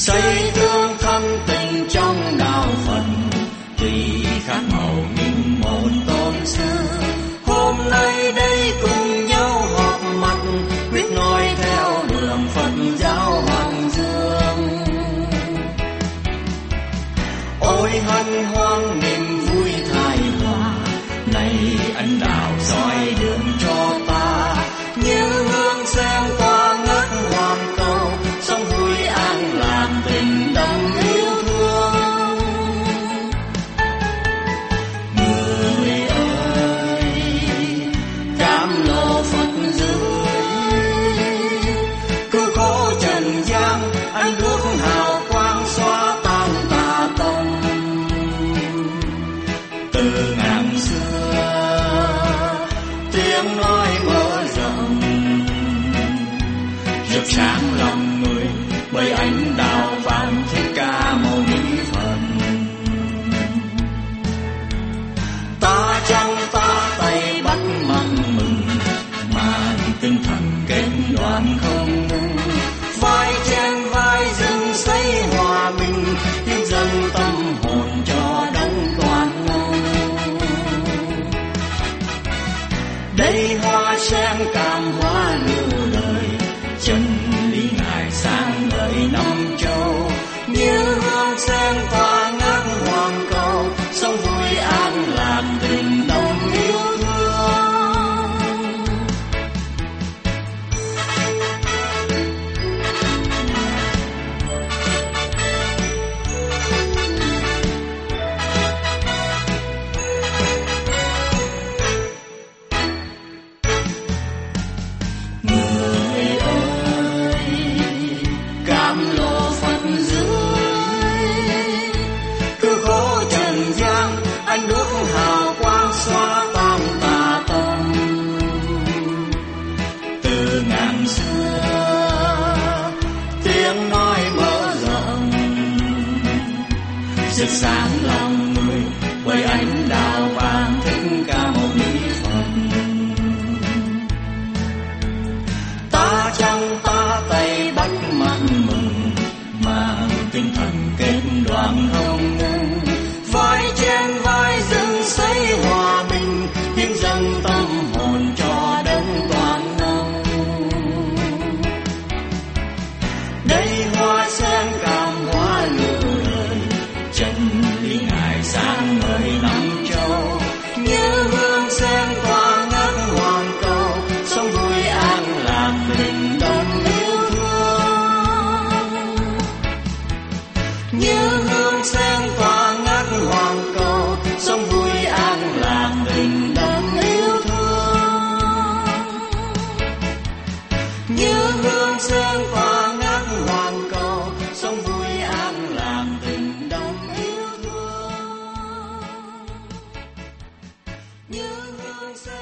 xây tương thân tình trong đạo Phật, tuy khác màu nhưng một tôn sư. Hôm nay đây cùng nhau họp mặt, quyết noi theo đường Phật giáo Hoàng Dương. Ôi hân hoan niềm vui thái hòa, này ân đạo soi đường cho ta, như hương sen tỏa ngất hoàng cầu, sống vui an lạc tình đồng yêu thương. Người ơi, cam lộ Phật dưới, cứu khổ trần gian, ánh đuốc hào quang xóa tan tà tông. Từ ngàn xưa tiếng nói mở rộng, rực sáng lòng người bởi ánh đạo vàng Thích Ca Mâu Ni Phật. Ta trong ta tay bắt mừng mừng, mà tinh thần kết đoàn không ngừng. Vai trên vai dâng xây hòa bình, hiến dâng tâm hồn cho đấng toàn năng. Đây hoa sen cam hoa lưu lời, chân lý ngài sáng ngời năm châu. Như hương sen tỏa ngát hoàng cầu, sống vui an lạc tình đồng yêu thương. Người ơi, cam lộ Phật dưới, cứu khổ trần gian, ánh đuốc hào quang xóa tan tà tông. Từ ngàn xưa tiếng nói mở rộng, rực sáng lòng người bởi ánh đạo vàng Thích Ca Mâu Ni Phật. Ta trong ta tay bắt mặn mừng, mà tinh thần kết đoàn không ngừng. Vai trên vai dâng xây hòa bình, hiến dâng tâm hồn cho đấng toàn năng. Đây hoa sen cam hoa lưu lời, chân lý ngài sáng ngời năm châu. Như hương sen tỏa ngát hoàng cầu, sống vui an lạc tình đồng yêu thương. Như hương sen tỏa ngát hoàng cầu, sống vui an lạc tình đồng yêu thương. Như hương sen tỏa ngát hoàng cầu, sống vui an lạc tình đồng yêu thương. Như hương sen